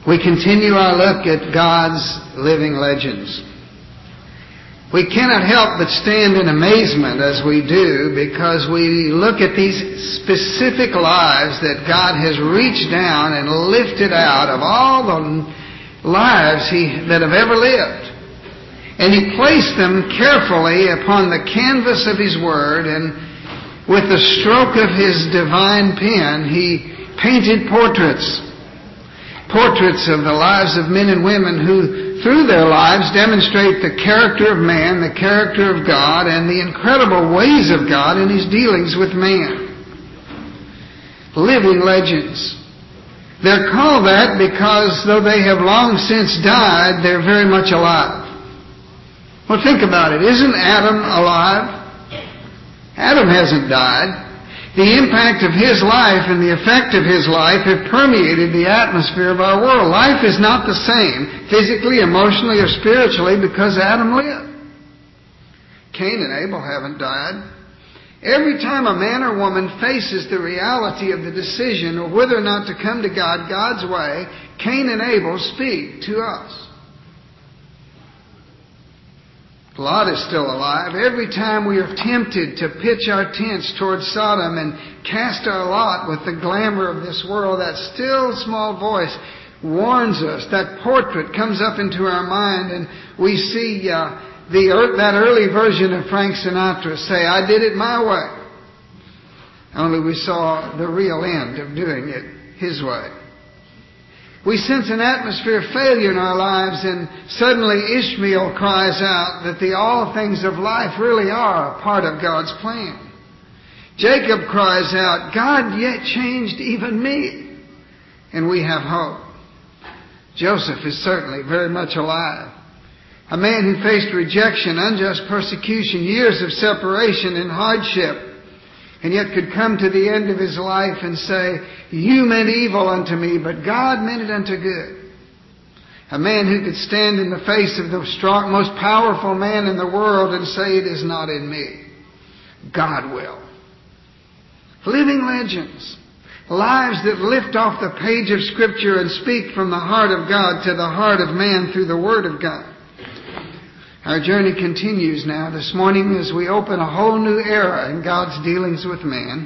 We continue our look at God's living legends. We cannot help but stand in amazement as we do, because we look at these specific lives that God has reached down and lifted out of all the lives that have ever lived. And He placed them carefully upon the canvas of His Word, and with the stroke of His divine pen, He painted portraits of the lives of men and women who, through their lives, demonstrate the character of man, the character of God, and the incredible ways of God in His dealings with man. Living legends. They're called that because, though they have long since died, they're very much alive. Well, think about it. Isn't Adam alive? Adam hasn't died. The impact of his life and the effect of his life have permeated the atmosphere of our world. Life is not the same, physically, emotionally, or spiritually, because Adam lived. Cain and Abel haven't died. Every time a man or woman faces the reality of the decision of whether or not to come to God God's way, Cain and Abel speak to us. Lot is still alive. Every time we are tempted to pitch our tents towards Sodom and cast our lot with the glamour of this world, that still small voice warns us. That portrait comes up into our mind, and we see that early version of Frank Sinatra say, "I did it my way." Only we saw the real end of doing it His way. We sense an atmosphere of failure in our lives, and suddenly Ishmael cries out that the all things of life really are a part of God's plan. Jacob cries out, "God yet changed even me," and we have hope. Joseph is certainly very much alive. A man who faced rejection, unjust persecution, years of separation and hardship, and yet could come to the end of his life and say, "You meant evil unto me, but God meant it unto good." A man who could stand in the face of the strong, most powerful man in the world and say, "It is not in me. God will." Living legends. Lives that lift off the page of Scripture and speak from the heart of God to the heart of man through the Word of God. Our journey continues now this morning as we open a whole new era in God's dealings with man.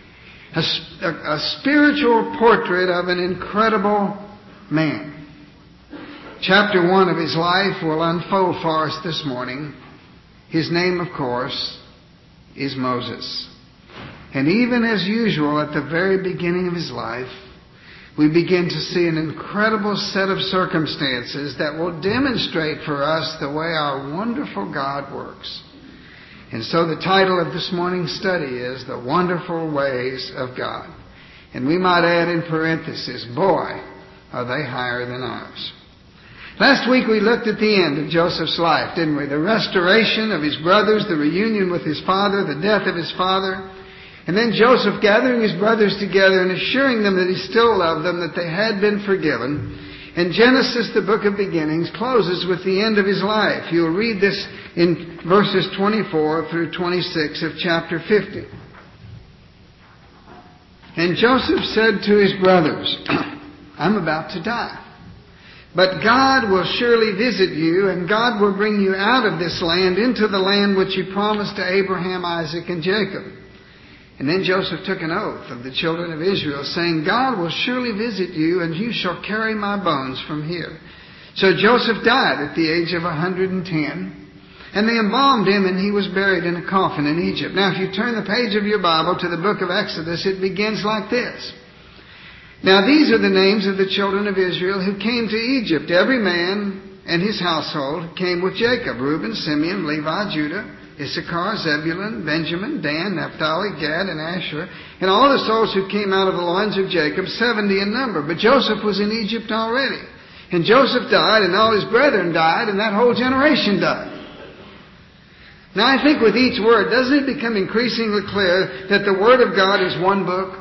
A spiritual portrait of an incredible man. Chapter 1 of his life will unfold for us this morning. His name, of course, is Moses. And even as usual, at the very beginning of his life, we begin to see an incredible set of circumstances that will demonstrate for us the way our wonderful God works. And so the title of this morning's study is The Wonderful Ways of God. And we might add in parenthesis, boy, are they higher than ours. Last week we looked at the end of Joseph's life, didn't we? The restoration of his brothers, the reunion with his father, the death of his father. And then Joseph gathering his brothers together and assuring them that he still loved them, that they had been forgiven. And Genesis, the book of beginnings, closes with the end of his life. You'll read this in verses 24 through 26 of chapter 50. And Joseph said to his brothers, "I'm about to die. But God will surely visit you, and God will bring you out of this land into the land which He promised to Abraham, Isaac, and Jacob." And then Joseph took an oath of the children of Israel, saying, "God will surely visit you, and you shall carry my bones from here." So Joseph died at the age of 110, and they embalmed him, and he was buried in a coffin in Egypt. Now, if you turn the page of your Bible to the book of Exodus, it begins like this. "Now these are the names of the children of Israel who came to Egypt. Every man and his household came with Jacob: Reuben, Simeon, Levi, Judah, Issachar, Zebulun, Benjamin, Dan, Naphtali, Gad, and Asher, and all the souls who came out of the loins of Jacob, 70 in number. But Joseph was in Egypt already. And Joseph died, and all his brethren died, and that whole generation died." Now I think with each word, doesn't it become increasingly clear that the Word of God is one book?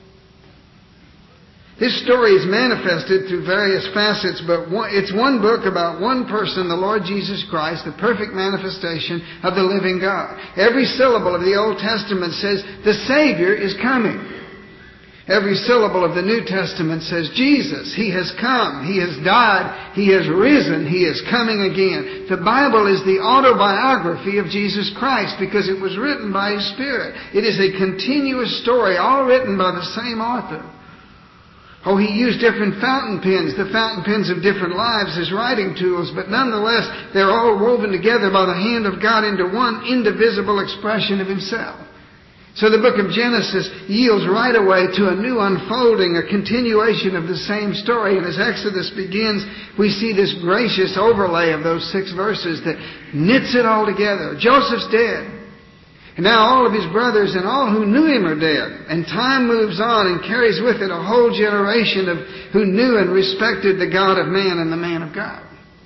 This story is manifested through various facets, but it's one book about one person, the Lord Jesus Christ, the perfect manifestation of the living God. Every syllable of the Old Testament says the Savior is coming. Every syllable of the New Testament says Jesus. He has come. He has died. He has risen. He is coming again. The Bible is the autobiography of Jesus Christ because it was written by His Spirit. It is a continuous story, all written by the same author. Oh, He used different fountain pens, the fountain pens of different lives as writing tools, but nonetheless, they're all woven together by the hand of God into one indivisible expression of Himself. So the book of Genesis yields right away to a new unfolding, a continuation of the same story. And as Exodus begins, we see this gracious overlay of those 6 verses that knits it all together. Joseph's dead. And now all of his brothers and all who knew him are dead. And time moves on and carries with it a whole generation of who knew and respected the God of man and the man of God.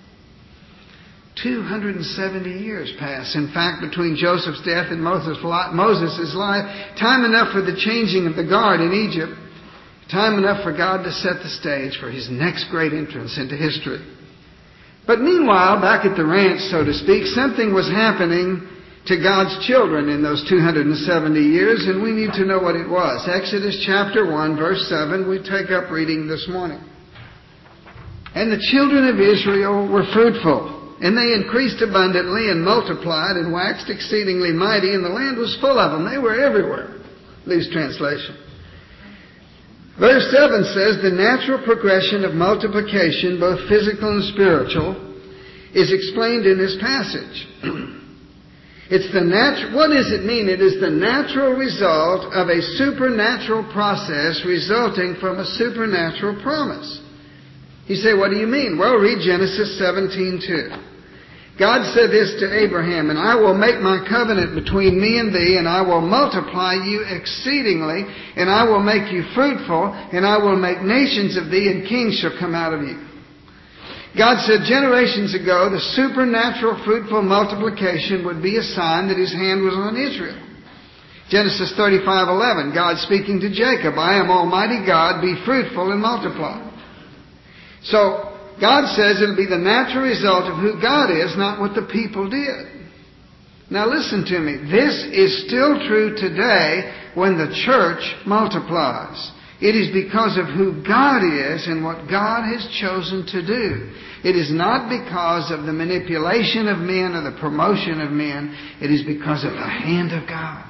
270 years pass. In fact, between Joseph's death and Moses' life, time enough for the changing of the guard in Egypt, time enough for God to set the stage for His next great entrance into history. But meanwhile, back at the ranch, so to speak, something was happening to God's children in those 270 years, and we need to know what it was. Exodus chapter 1, verse 7, we take up reading this morning. And the children of Israel were fruitful, and they increased abundantly and multiplied and waxed exceedingly mighty, and the land was full of them. They were everywhere. Loose translation. Verse 7 says, the natural progression of multiplication, both physical and spiritual, is explained in this passage. What does it mean? It is the natural result of a supernatural process resulting from a supernatural promise. You say, what do you mean? Well, read Genesis 17:2. God said this to Abraham, and I will make my covenant between me and thee, and I will multiply you exceedingly, and I will make you fruitful, and I will make nations of thee, and kings shall come out of you. God said generations ago the supernatural fruitful multiplication would be a sign that His hand was on Israel. Genesis 35:11, God speaking to Jacob, I am Almighty God, be fruitful and multiply. So, God says it'll be the natural result of who God is, not what the people did. Now listen to me. This is still true today when the church multiplies. It is because of who God is and what God has chosen to do. It is not because of the manipulation of men or the promotion of men. It is because of the hand of God.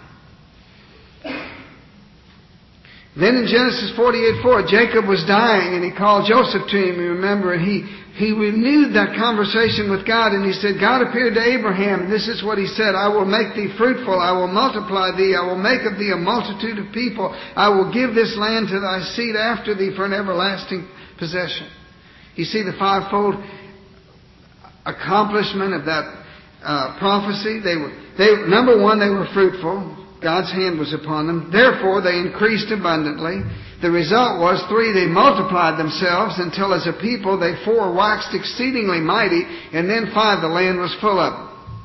Then in Genesis 48:4, Jacob was dying and he called Joseph to him, you remember, and he renewed that conversation with God, and he said, God appeared to Abraham, and this is what He said, I will make thee fruitful, I will multiply thee, I will make of thee a multitude of people, I will give this land to thy seed after thee for an everlasting possession. You see the fivefold accomplishment of that prophecy? Number one, they were fruitful. God's hand was upon them. Therefore, they increased abundantly. The result was 3, they multiplied themselves until as a people they 4 waxed exceedingly mighty, and then 5, the land was full of them.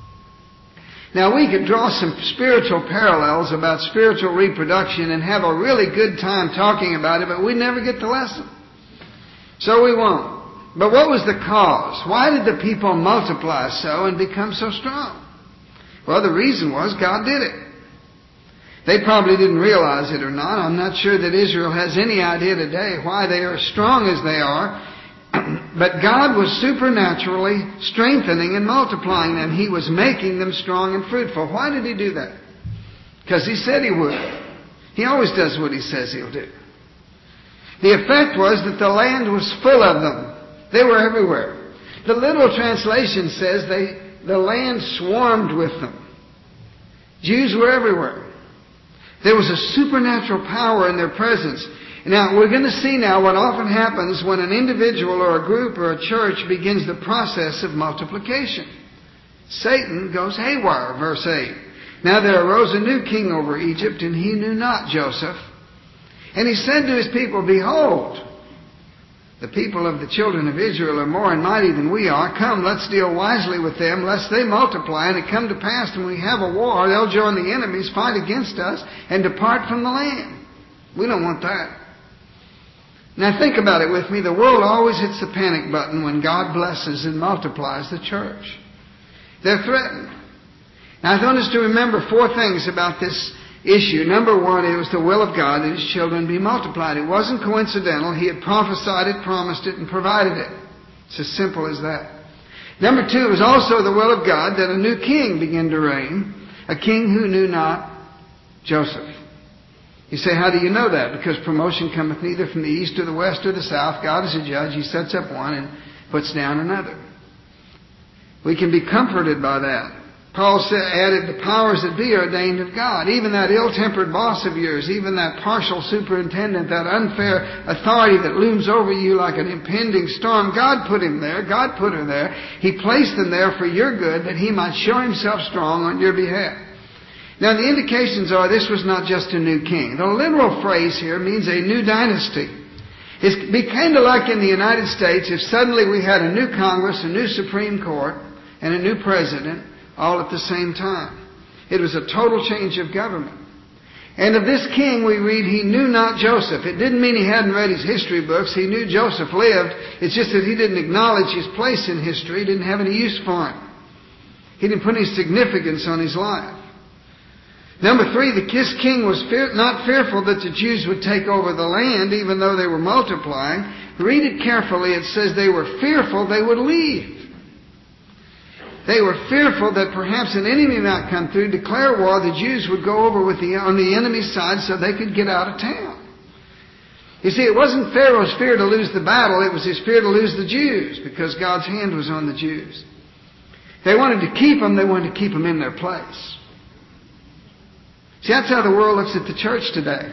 Now we could draw some spiritual parallels about spiritual reproduction and have a really good time talking about it, but we'd never get the lesson. So we won't. But what was the cause? Why did the people multiply so and become so strong? Well, the reason was God did it. They probably didn't realize it or not. I'm not sure that Israel has any idea today why they are as strong as they are. But God was supernaturally strengthening and multiplying them. He was making them strong and fruitful. Why did He do that? Because He said He would. He always does what He says He'll do. The effect was that the land was full of them. They were everywhere. The literal translation says the land swarmed with them. Jews were everywhere. There was a supernatural power in their presence. Now, we're going to see now what often happens when an individual or a group or a church begins the process of multiplication. Satan goes haywire, verse 8. Now there arose a new king over Egypt, and he knew not Joseph. And he said to his people, behold, the people of the children of Israel are more mighty than we are. Come, let's deal wisely with them, lest they multiply. And it come to pass, when we have a war, they'll join the enemies, fight against us, and depart from the land. We don't want that. Now think about it with me. The world always hits the panic button when God blesses and multiplies the church. They're threatened. Now I want us to remember 4 things about this issue. Number one, it was the will of God that His children be multiplied. It wasn't coincidental. He had prophesied it, promised it, and provided it. It's as simple as that. Number two, it was also the will of God that a new king begin to reign, a king who knew not Joseph. You say, how do you know that? Because promotion cometh neither from the east or the west or the south. God is a judge. He sets up one and puts down another. We can be comforted by that. Paul added, the powers that be are ordained of God. Even that ill-tempered boss of yours, even that partial superintendent, that unfair authority that looms over you like an impending storm, God put him there. God put her there. He placed them there for your good, that He might show Himself strong on your behalf. Now the indications are this was not just a new king. The literal phrase here means a new dynasty. It'd be kind of like in the United States if suddenly we had a new Congress, a new Supreme Court, and a new president all at the same time. It was a total change of government. And of this king we read he knew not Joseph. It didn't mean he hadn't read his history books. He knew Joseph lived. It's just that he didn't acknowledge his place in history. He didn't have any use for him. He didn't put any significance on his life. Number three, this king was not fearful that the Jews would take over the land, even though they were multiplying. Read it carefully. It says they were fearful they would leave. They were fearful that perhaps an enemy might come through, declare war, the Jews would go over on the enemy's side so they could get out of town. You see, it wasn't Pharaoh's fear to lose the battle, it was his fear to lose the Jews, because God's hand was on the Jews. They wanted to keep them, they wanted to keep them in their place. See, that's how the world looks at the church today.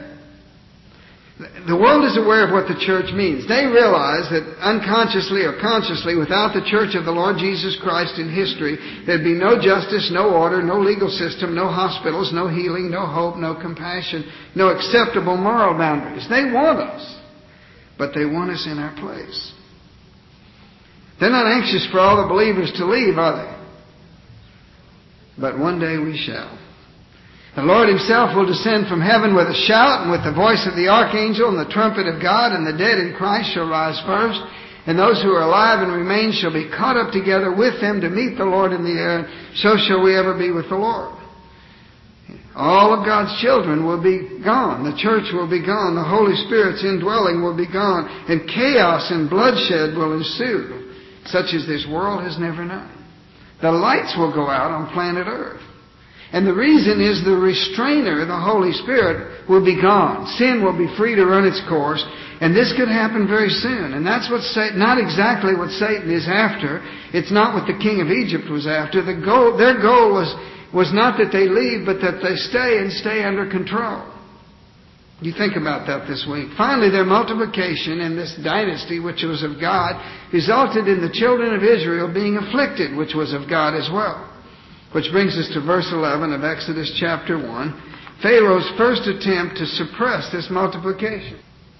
The world is aware of what the church means. They realize that unconsciously or consciously, without the church of the Lord Jesus Christ in history, there'd be no justice, no order, no legal system, no hospitals, no healing, no hope, no compassion, no acceptable moral boundaries. They want us, but they want us in our place. They're not anxious for all the believers to leave, are they? But one day we shall. The Lord Himself will descend from heaven with a shout and with the voice of the archangel and the trumpet of God, and the dead in Christ shall rise first, and those who are alive and remain shall be caught up together with them to meet the Lord in the air. So shall we ever be with the Lord. All of God's children will be gone. The church will be gone. The Holy Spirit's indwelling will be gone. And chaos and bloodshed will ensue, such as this world has never known. The lights will go out on planet Earth. And the reason is the restrainer, the Holy Spirit, will be gone. Sin will be free to run its course. And this could happen very soon. And that's what not exactly what Satan is after. It's not what the king of Egypt was after. Their goal was not that they leave, but that they stay and stay under control. You think about that this week. Finally, their multiplication in this dynasty, which was of God, resulted in the children of Israel being afflicted, which was of God as well. Which brings us to verse 11 of Exodus chapter 1. Pharaoh's first attempt to suppress this multiplication.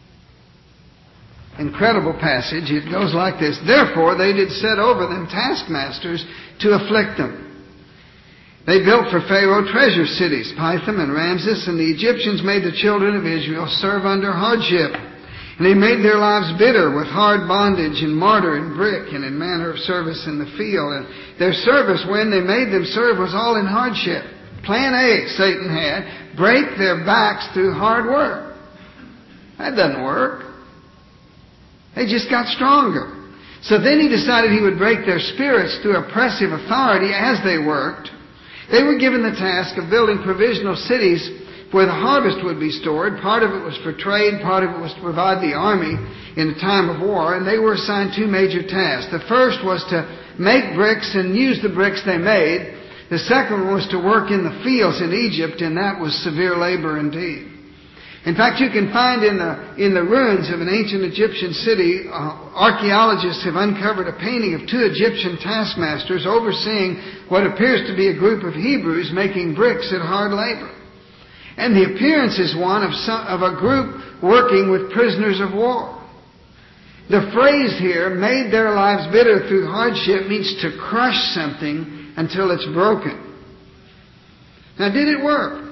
Incredible passage. It goes like this. Therefore they did set over them taskmasters to afflict them. They built for Pharaoh treasure cities, Pithom and Ramses, and the Egyptians made the children of Israel serve under hardship. And they made their lives bitter with hard bondage and mortar and brick and in manner of service in the field. And their service, when they made them serve, was all in hardship. Plan A, Satan had, break their backs through hard work. That doesn't work. They just got stronger. So then he decided he would break their spirits through oppressive authority as they worked. They were given the task of building provisional cities where the harvest would be stored. Part of it was for trade, part of it was to provide the army in a time of war, and they were assigned two major tasks. The first was to make bricks and use the bricks they made. The second one was to work in the fields in Egypt, and that was severe labor indeed. In fact, you can find in the ruins of an ancient Egyptian city, archaeologists have uncovered a painting of two Egyptian taskmasters overseeing what appears to be a group of Hebrews making bricks at hard labor. And the appearance is one of a group working with prisoners of war. The phrase here, made their lives bitter through hardship, means to crush something until it's broken. Now, did it work?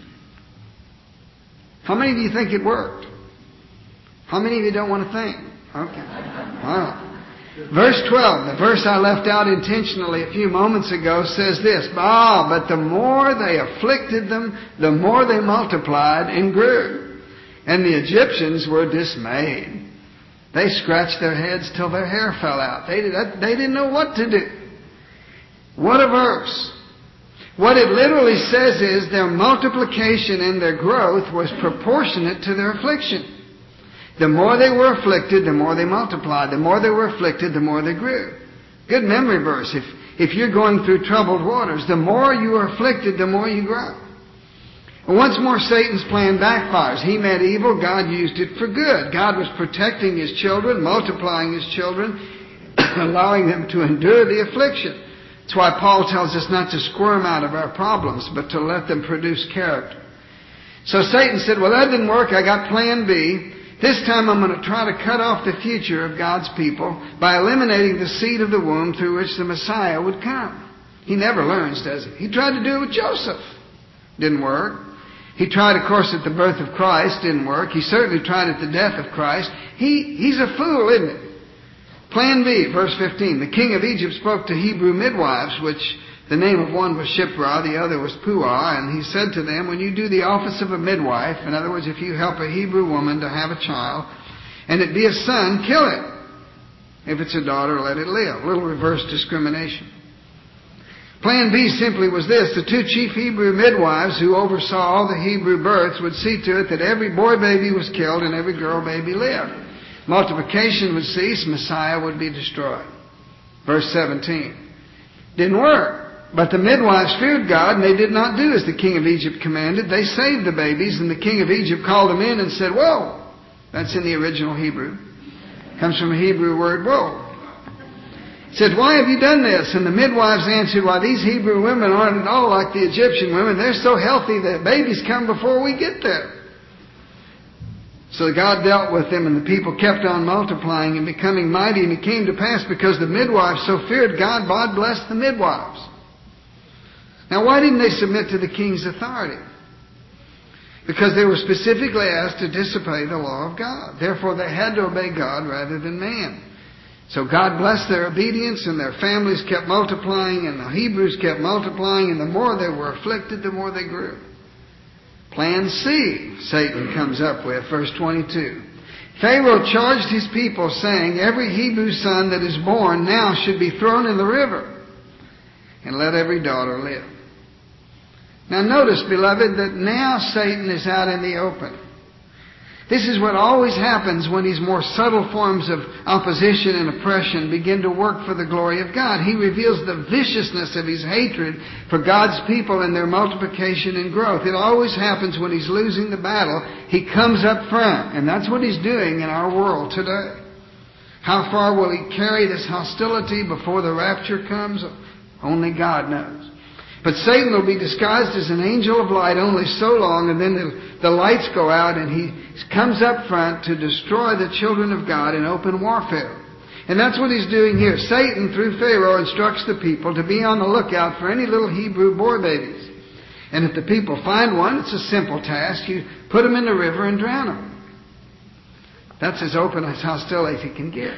How many of you think it worked? How many of you don't want to think? Okay. Wow. Verse 12, the verse I left out intentionally a few moments ago, says this, but the more they afflicted them, the more they multiplied and grew. And the Egyptians were dismayed. They scratched their heads till their hair fell out. They didn't know what to do. What a verse. What it literally says is their multiplication and their growth was proportionate to their affliction. The more they were afflicted, the more they multiplied. The more they were afflicted, the more they grew. Good memory verse. If you're going through troubled waters, the more you are afflicted, the more you grow. And once more, Satan's plan backfires. He meant evil. God used it for good. God was protecting His children, multiplying His children, allowing them to endure the affliction. That's why Paul tells us not to squirm out of our problems, but to let them produce character. So Satan said, well, that didn't work. I got plan B. This time I'm going to try to cut off the future of God's people by eliminating the seed of the womb through which the Messiah would come. He never learns, does he? He tried to do it with Joseph. Didn't work. He tried, of course, at the birth of Christ. Didn't work. He certainly tried at the death of Christ. He's a fool, isn't he? Plan B, verse 15. The king of Egypt spoke to Hebrew midwives, which the name of one was Shiphrah, the other was Puah, and he said to them, when you do the office of a midwife, in other words, if you help a Hebrew woman to have a child, and it be a son, kill it. If it's a daughter, let it live. A little reverse discrimination. Plan B simply was this. The two chief Hebrew midwives who oversaw all the Hebrew births would see to it that every boy baby was killed and every girl baby lived. Multiplication would cease, Messiah would be destroyed. Verse 17. Didn't work. But the midwives feared God, and they did not do as the king of Egypt commanded. They saved the babies, and the king of Egypt called them in and said, whoa. That's in the original Hebrew. Comes from a Hebrew word, whoa. He said, why have you done this? And the midwives answered, why, these Hebrew women aren't at all like the Egyptian women. They're so healthy that babies come before we get there. So God dealt with them, and the people kept on multiplying and becoming mighty. And it came to pass, because the midwives so feared God, God blessed the midwives. Now, why didn't they submit to the king's authority? Because they were specifically asked to disobey the law of God. Therefore, they had to obey God rather than man. So God blessed their obedience, and their families kept multiplying, and the Hebrews kept multiplying, and the more they were afflicted, the more they grew. Plan C, Satan comes up with, verse 22. Pharaoh charged his people, saying, every Hebrew son that is born now should be thrown in the river, and let every daughter live. Now notice, beloved, that now Satan is out in the open. This is what always happens when these more subtle forms of opposition and oppression begin to work for the glory of God. He reveals the viciousness of his hatred for God's people and their multiplication and growth. It always happens when he's losing the battle. He comes up front, and that's what he's doing in our world today. How far will he carry this hostility before the rapture comes? Only God knows. But Satan will be disguised as an angel of light only so long, and then the lights go out, and he comes up front to destroy the children of God in open warfare. And that's what he's doing here. Satan, through Pharaoh, instructs the people to be on the lookout for any little Hebrew boy babies. And if the people find one, it's a simple task. You put them in the river and drown them. That's as open as hostility as he can get.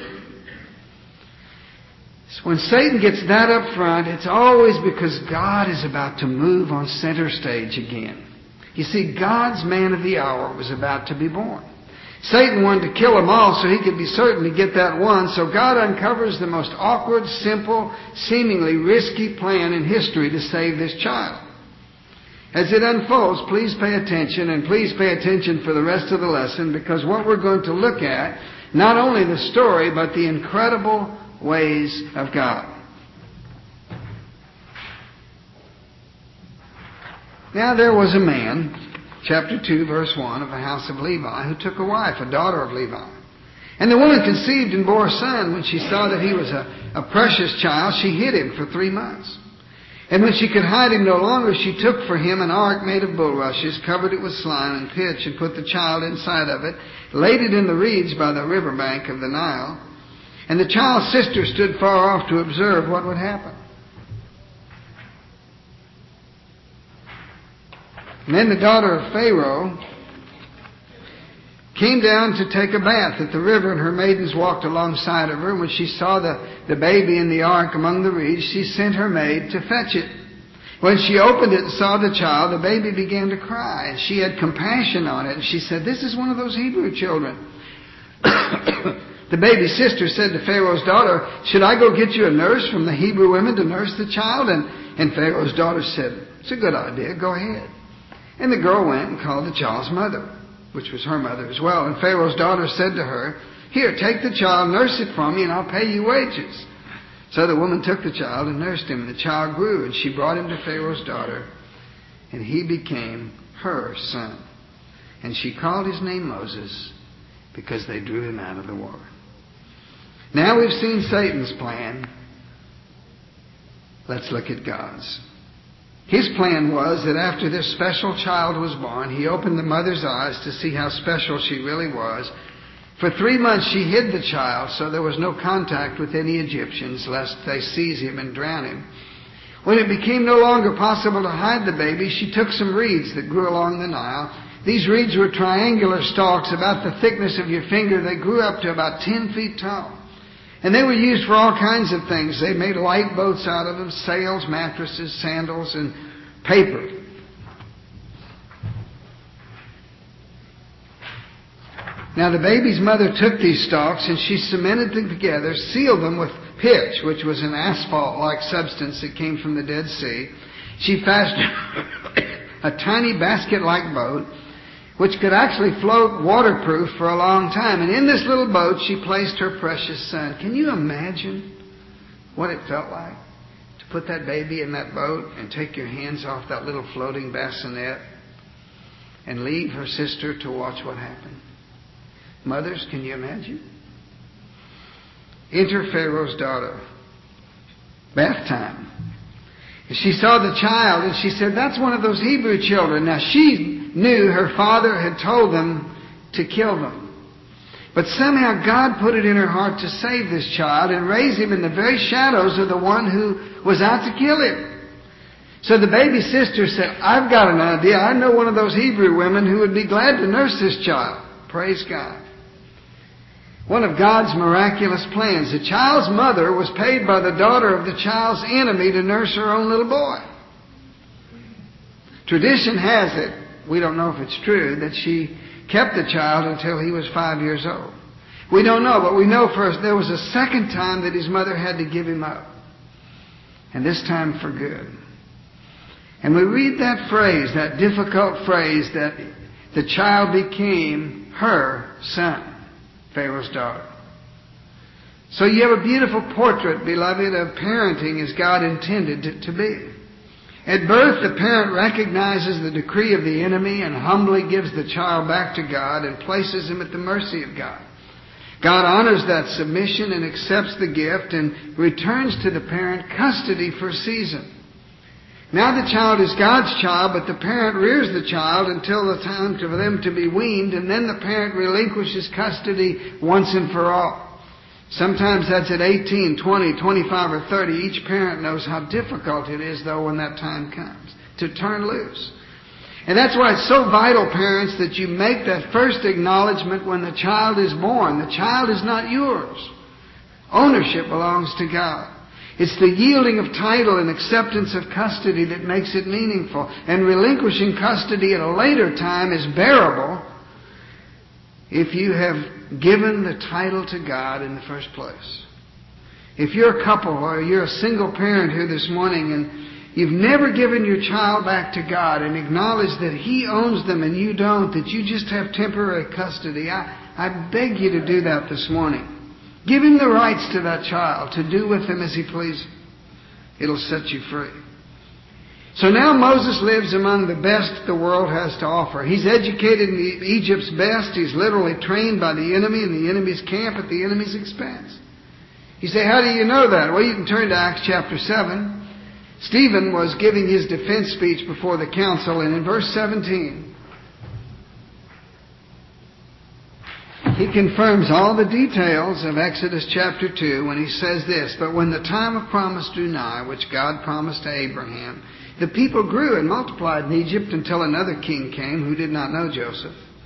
When Satan gets that up front, it's always because God is about to move on center stage again. You see, God's man of the hour was about to be born. Satan wanted to kill them all so he could be certain to get that one, so God uncovers the most awkward, simple, seemingly risky plan in history to save this child. As it unfolds, please pay attention, and please pay attention for the rest of the lesson, because what we're going to look at, not only the story, but the incredible ways of God. Now there was a man, chapter 2, verse 1, of the house of Levi, who took a wife, a daughter of Levi. And the woman conceived and bore a son. When she saw that he was a precious child, she hid him for 3 months. And when she could hide him no longer, she took for him an ark made of bulrushes, covered it with slime and pitch, and put the child inside of it, laid it in the reeds by the river bank of the Nile. And the child's sister stood far off to observe what would happen. And then the daughter of Pharaoh came down to take a bath at the river, and her maidens walked alongside of her. When she saw the baby in the ark among the reeds, she sent her maid to fetch it. When she opened it and saw the child, the baby began to cry. And she had compassion on it, and she said, "This is one of those Hebrew children." The baby's sister said to Pharaoh's daughter, "Should I go get you a nurse from the Hebrew women to nurse the child?" And Pharaoh's daughter said, "It's a good idea. Go ahead." And the girl went and called the child's mother, which was her mother as well. And Pharaoh's daughter said to her, "Here, take the child, nurse it for me, and I'll pay you wages." So the woman took the child and nursed him. And the child grew, and she brought him to Pharaoh's daughter, and he became her son. And she called his name Moses, because they drew him out of the water. Now we've seen Satan's plan. Let's look at God's. His plan was that after this special child was born, he opened the mother's eyes to see how special she really was. For 3 months she hid the child so there was no contact with any Egyptians, lest they seize him and drown him. When it became no longer possible to hide the baby, she took some reeds that grew along the Nile. These reeds were triangular stalks about the thickness of your finger. They grew up to about 10 feet tall. And they were used for all kinds of things. They made light boats out of them, sails, mattresses, sandals, and paper. Now the baby's mother took these stalks and she cemented them together, sealed them with pitch, which was an asphalt-like substance that came from the Dead Sea. She fashioned a tiny basket-like boat, which could actually float waterproof for a long time. And in this little boat, she placed her precious son. Can you imagine what it felt like to put that baby in that boat and take your hands off that little floating bassinet and leave her sister to watch what happened? Mothers, can you imagine? Enter Pharaoh's daughter. Bath time. And she saw the child and she said, "That's one of those Hebrew children." Now she knew her father had told them to kill them. But somehow God put it in her heart to save this child and raise him in the very shadows of the one who was out to kill him. So the baby sister said, "I've got an idea. I know one of those Hebrew women who would be glad to nurse this child." Praise God. One of God's miraculous plans. The child's mother was paid by the daughter of the child's enemy to nurse her own little boy. Tradition has it, we don't know if it's true, that she kept the child until he was 5 years old. We don't know, but we know first there was a second time that his mother had to give him up. And this time for good. And we read that phrase, that difficult phrase, that the child became her son, Pharaoh's daughter. So you have a beautiful portrait, beloved, of parenting as God intended it to be. At birth, the parent recognizes the decree of the enemy and humbly gives the child back to God and places him at the mercy of God. God honors that submission and accepts the gift and returns to the parent custody for a season. Now the child is God's child, but the parent rears the child until the time for them to be weaned, and then the parent relinquishes custody once and for all. Sometimes that's at 18, 20, 25, or 30. Each parent knows how difficult it is, though, when that time comes to turn loose. And that's why it's so vital, parents, that you make that first acknowledgement when the child is born. The child is not yours. Ownership belongs to God. It's the yielding of title and acceptance of custody that makes it meaningful. And relinquishing custody at a later time is bearable if you have given the title to God in the first place. If you're a couple or you're a single parent here this morning and you've never given your child back to God and acknowledged that He owns them and you don't, that you just have temporary custody, I beg you to do that this morning. Give Him the rights to that child to do with him as He pleases. It'll set you free. So now Moses lives among the best the world has to offer. He's educated in Egypt's best. He's literally trained by the enemy in the enemy's camp at the enemy's expense. You say, how do you know that? Well, you can turn to Acts chapter 7. Stephen was giving his defense speech before the council, and in verse 17, he confirms all the details of Exodus chapter 2 when he says this, "But when the time of promise drew nigh, which God promised to Abraham, the people grew and multiplied in Egypt until another king came who did not know Joseph.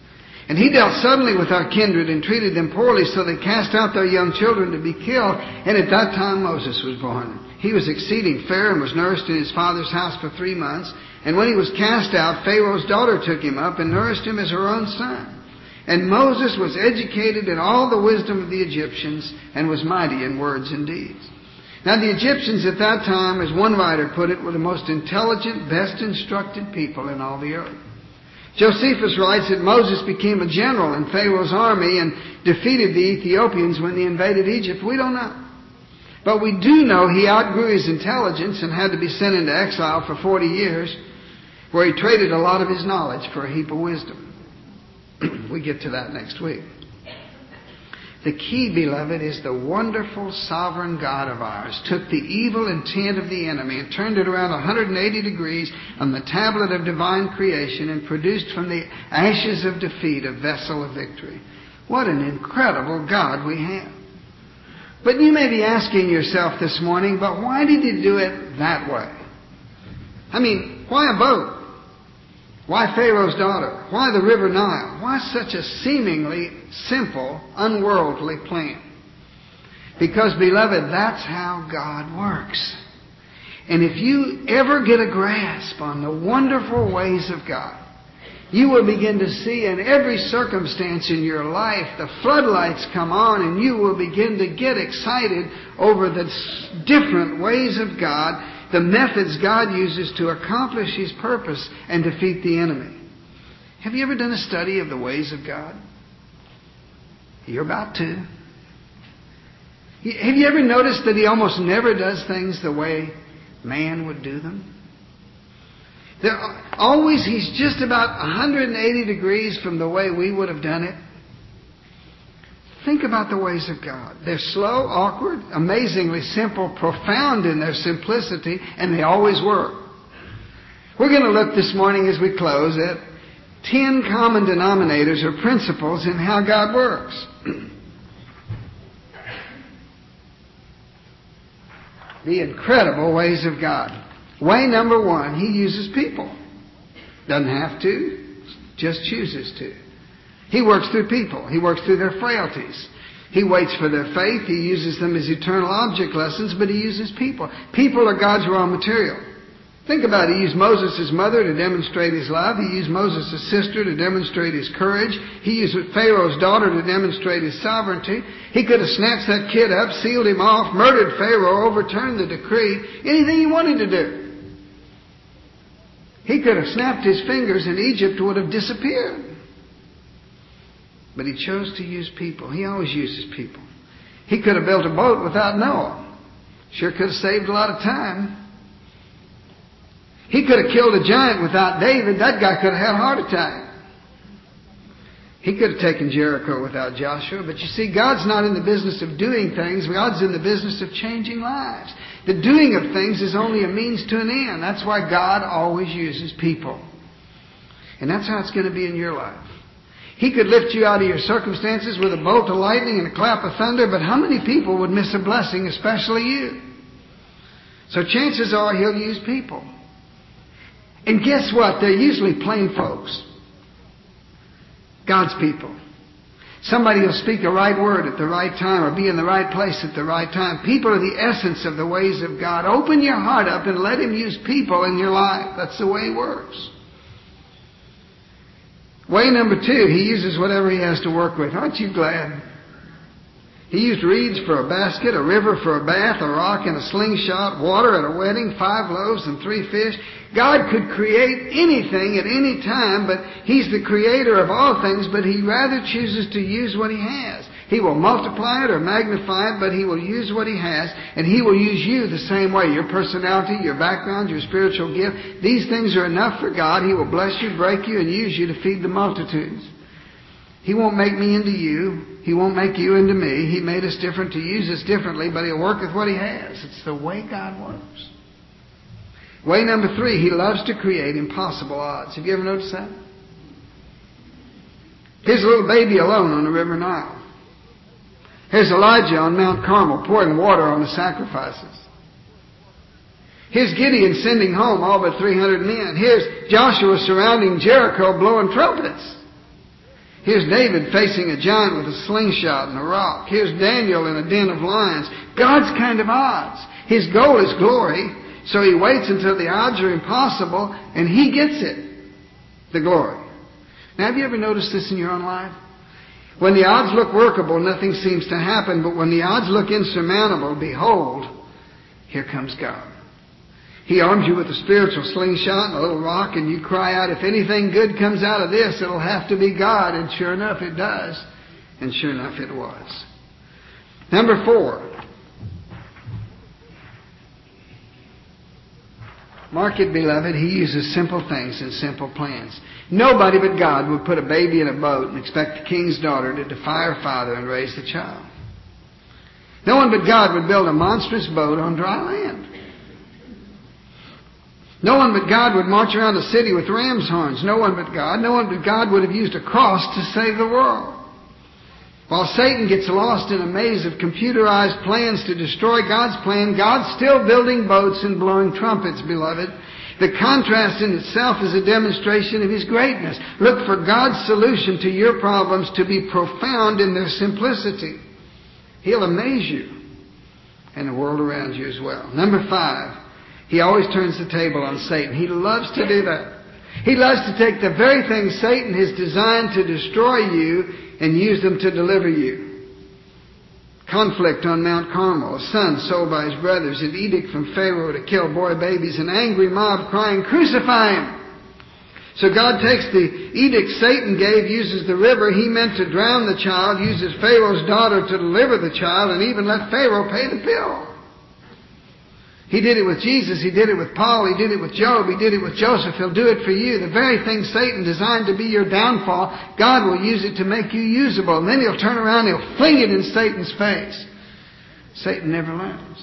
And he dealt suddenly with our kindred and treated them poorly, so they cast out their young children to be killed. And at that time Moses was born. He was exceeding fair and was nourished in his father's house for 3 months. And when he was cast out, Pharaoh's daughter took him up and nourished him as her own son. And Moses was educated in all the wisdom of the Egyptians and was mighty in words and deeds. Now the Egyptians at that time, as one writer put it, were the most intelligent, best instructed people in all the earth. Josephus writes that Moses became a general in Pharaoh's army and defeated the Ethiopians when they invaded Egypt. We don't know. But we do know he outgrew his intelligence and had to be sent into exile for 40 years, where he traded a lot of his knowledge for a heap of wisdom. We get to that next week. The key, beloved, is the wonderful sovereign God of ours took the evil intent of the enemy and turned it around 180 degrees on the tablet of divine creation and produced from the ashes of defeat a vessel of victory. What an incredible God we have. But you may be asking yourself this morning, but why did he do it that way? I mean, why a boat? Why Pharaoh's daughter? Why the River Nile? Why such a seemingly simple, unworldly plan? Because, beloved, that's how God works. And if you ever get a grasp on the wonderful ways of God, you will begin to see in every circumstance in your life the floodlights come on, and you will begin to get excited over the different ways of God, the methods God uses to accomplish His purpose and defeat the enemy. Have you ever done a study of the ways of God? You're about to. Have you ever noticed that He almost never does things the way man would do them? He's just about 180 degrees from the way we would have done it. Think about the ways of God. They're slow, awkward, amazingly simple, profound in their simplicity, and they always work. We're going to look this morning as we close at 10 common denominators or principles in how God works. The incredible ways of God. Way number 1, He uses people. Doesn't have to, just chooses to. He works through people. He works through their frailties. He waits for their faith. He uses them as eternal object lessons, but He uses people. People are God's raw material. Think about it. He used Moses' mother to demonstrate His love. He used Moses' sister to demonstrate His courage. He used Pharaoh's daughter to demonstrate His sovereignty. He could have snatched that kid up, sealed him off, murdered Pharaoh, overturned the decree, anything He wanted to do. He could have snapped His fingers and Egypt would have disappeared. But He chose to use people. He always uses people. He could have built a boat without Noah. Sure could have saved a lot of time. He could have killed a giant without David. That guy could have had a heart attack. He could have taken Jericho without Joshua. But you see, God's not in the business of doing things. God's in the business of changing lives. The doing of things is only a means to an end. That's why God always uses people. And that's how it's going to be in your life. He could lift you out of your circumstances with a bolt of lightning and a clap of thunder, but how many people would miss a blessing, especially you? So chances are He'll use people. And guess what? They're usually plain folks. God's people. Somebody will speak the right word at the right time or be in the right place at the right time. People are the essence of the ways of God. Open your heart up and let Him use people in your life. That's the way He works. Way number 2, He uses whatever He has to work with. Aren't you glad? He used reeds for a basket, a river for a bath, a rock and a slingshot, water at a wedding, 5 loaves and 3 fish. God could create anything at any time, but He's the creator of all things, but He rather chooses to use what He has. He will multiply it or magnify it, but He will use what He has, and He will use you the same way. Your personality, your background, your spiritual gift, these things are enough for God. He will bless you, break you, and use you to feed the multitudes. He won't make me into you. He won't make you into me. He made us different to use us differently, but He'll work with what He has. It's the way God works. Way number 3, He loves to create impossible odds. Have you ever noticed that? Here's a little baby alone on the River Nile. Here's Elijah on Mount Carmel pouring water on the sacrifices. Here's Gideon sending home all but 300 men. Here's Joshua surrounding Jericho blowing trumpets. Here's David facing a giant with a slingshot and a rock. Here's Daniel in a den of lions. God's kind of odds. His goal is glory, so He waits until the odds are impossible, and He gets it, the glory. Now, have you ever noticed this in your own life? When the odds look workable, nothing seems to happen, but when the odds look insurmountable, behold, here comes God. He arms you with a spiritual slingshot and a little rock, and you cry out, if anything good comes out of this, it'll have to be God. And sure enough, it does. And sure enough, it was. Number 4. Mark it, beloved, He uses simple things and simple plans. Nobody but God would put a baby in a boat and expect the king's daughter to defy her father and raise the child. No one but God would build a monstrous boat on dry land. No one but God would march around a city with ram's horns. No one but God would have used a cross to save the world. While Satan gets lost in a maze of computerized plans to destroy God's plan, God's still building boats and blowing trumpets, beloved. The contrast in itself is a demonstration of His greatness. Look for God's solution to your problems to be profound in their simplicity. He'll amaze you and the world around you as well. Number 5. He always turns the table on Satan. He loves to do that. He loves to take the very things Satan has designed to destroy you and use them to deliver you. Conflict on Mount Carmel, a son sold by his brothers, an edict from Pharaoh to kill boy babies, an angry mob crying, crucify him! So God takes the edict Satan gave, uses the river He meant to drown the child, uses Pharaoh's daughter to deliver the child, and even let Pharaoh pay the bill. He did it with Jesus. He did it with Paul. He did it with Job. He did it with Joseph. He'll do it for you. The very thing Satan designed to be your downfall, God will use it to make you usable. And then He'll turn around and He'll fling it in Satan's face. Satan never learns.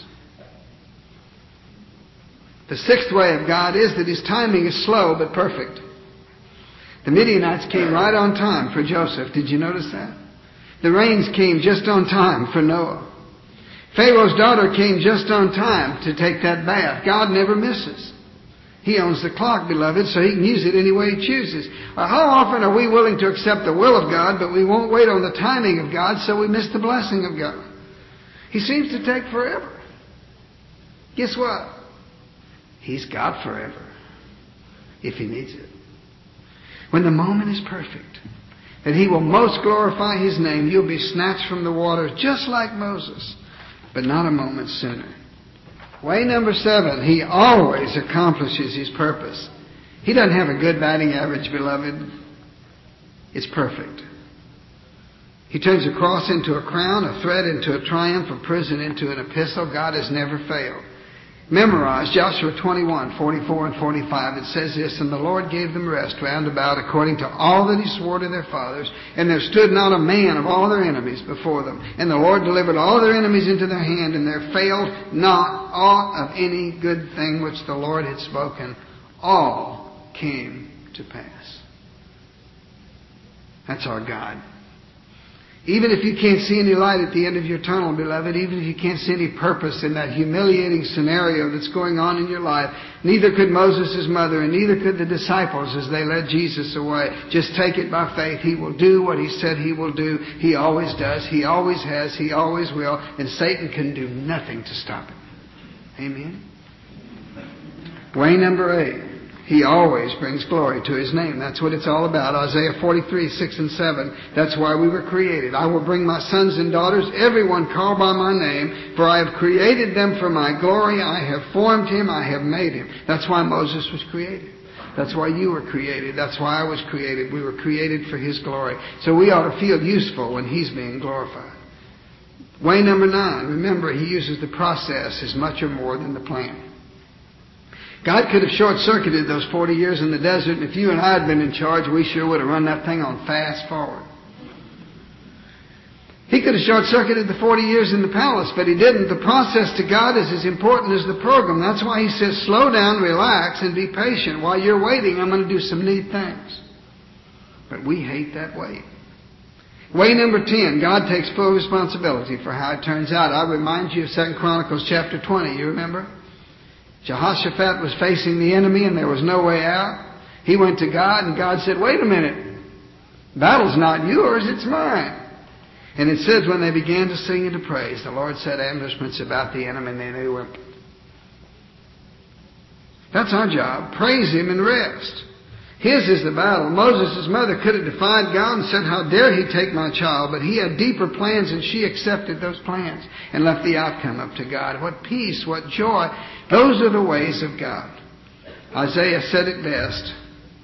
The 6th way of God is that His timing is slow but perfect. The Midianites came right on time for Joseph. Did you notice that? The rains came just on time for Noah. Pharaoh's daughter came just on time to take that bath. God never misses. He owns the clock, beloved, so He can use it any way He chooses. How often are we willing to accept the will of God, but we won't wait on the timing of God, so we miss the blessing of God? He seems to take forever. Guess what? He's got forever, if He needs it. When the moment is perfect, that He will most glorify His name, you'll be snatched from the waters just like Moses. But not a moment sooner. Way number 7, He always accomplishes His purpose. He doesn't have a good batting average, beloved. It's perfect. He turns a cross into a crown, a threat into a triumph, a prison into an epistle. God has never failed. Memorize Joshua 21, 44 and 45. It says this, and the Lord gave them rest round about according to all that He swore to their fathers. And there stood not a man of all their enemies before them. And the Lord delivered all their enemies into their hand, and there failed not aught of any good thing which the Lord had spoken. All came to pass. That's our God. Even if you can't see any light at the end of your tunnel, beloved, even if you can't see any purpose in that humiliating scenario that's going on in your life, neither could Moses' mother and neither could the disciples as they led Jesus away. Just take it by faith. He will do what He said He will do. He always does. He always has. He always will. And Satan can do nothing to stop it. Amen? Way number 8. He always brings glory to His name. That's what it's all about. Isaiah 43, 6 and 7. That's why we were created. I will bring my sons and daughters, everyone called by my name, for I have created them for my glory. I have formed him. I have made him. That's why Moses was created. That's why you were created. That's why I was created. We were created for His glory. So we ought to feel useful when He's being glorified. Way number 9. Remember, He uses the process as much or more than the plan. God could have short-circuited those 40 years in the desert, and if you and I had been in charge, we sure would have run that thing on fast forward. He could have short-circuited the 40 years in the palace, but He didn't. The process to God is as important as the program. That's why He says, slow down, relax, and be patient. While you're waiting, I'm going to do some neat things. But we hate that wait. Way number 10, God takes full responsibility for how it turns out. I remind you of 2 Chronicles chapter 20. You remember? Jehoshaphat was facing the enemy and there was no way out. He went to God and God said, wait a minute. Battle's not yours, it's mine. And it says when they began to sing and to praise, the Lord set ambushments about the enemy and they were... That's our job. Praise Him and rest. His is the battle. Moses' mother could have defied God and said, how dare He take my child? But He had deeper plans and she accepted those plans and left the outcome up to God. What peace, what joy. Those are the ways of God. Isaiah said it best.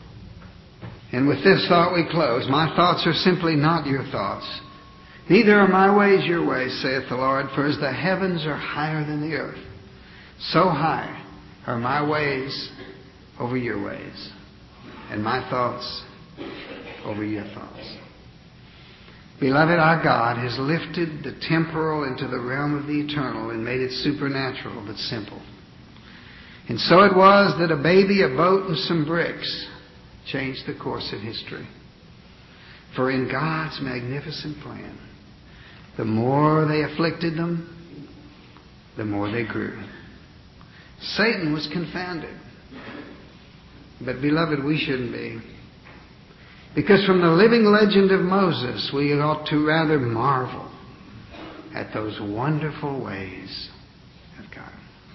And with this thought we close. My thoughts are simply not your thoughts. Neither are my ways your ways, saith the Lord. For as the heavens are higher than the earth, so high are my ways over your ways, and my thoughts over your thoughts. Beloved, our God has lifted the temporal into the realm of the eternal and made it supernatural but simple. And so it was that a baby, a boat, and some bricks changed the course of history. For in God's magnificent plan, the more they afflicted them, the more they grew. Satan was confounded. But beloved, we shouldn't be. Because from the living legend of Moses, we ought to rather marvel at those wonderful ways of God.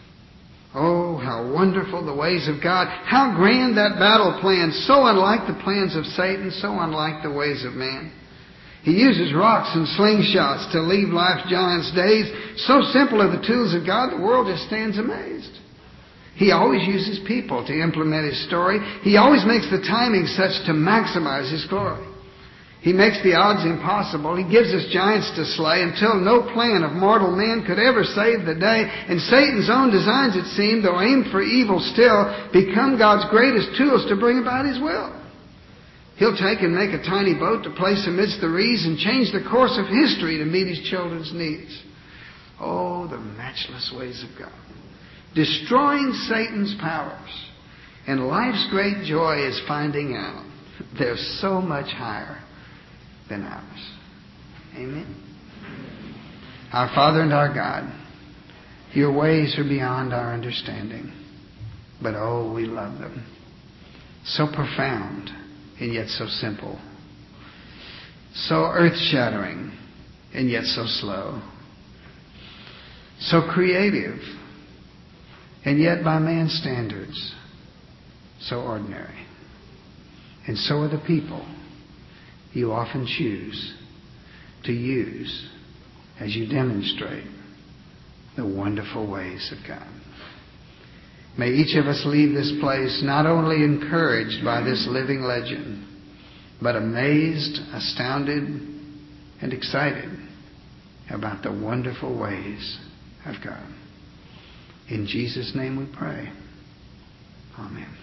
Oh, how wonderful the ways of God. How grand that battle plan. So unlike the plans of Satan, so unlike the ways of man. He uses rocks and slingshots to leave life giants' days. So simple are the tools of God, the world just stands amazed. He always uses people to implement His story. He always makes the timing such to maximize His glory. He makes the odds impossible. He gives us giants to slay until no plan of mortal man could ever save the day. And Satan's own designs, it seemed, though aimed for evil still, become God's greatest tools to bring about His will. He'll take and make a tiny boat to place amidst the reeds and change the course of history to meet His children's needs. Oh, the matchless ways of God. Destroying Satan's powers. And life's great joy is finding out they're so much higher than ours. Amen. Our Father and our God, your ways are beyond our understanding. But oh, we love them. So profound and yet so simple. So earth-shattering and yet so slow. So creative and yet by man's standards so ordinary. And so are the people you often choose to use as you demonstrate the wonderful ways of God. May each of us leave this place not only encouraged by this living legend, but amazed, astounded, and excited about the wonderful ways of God. In Jesus' name we pray. Amen.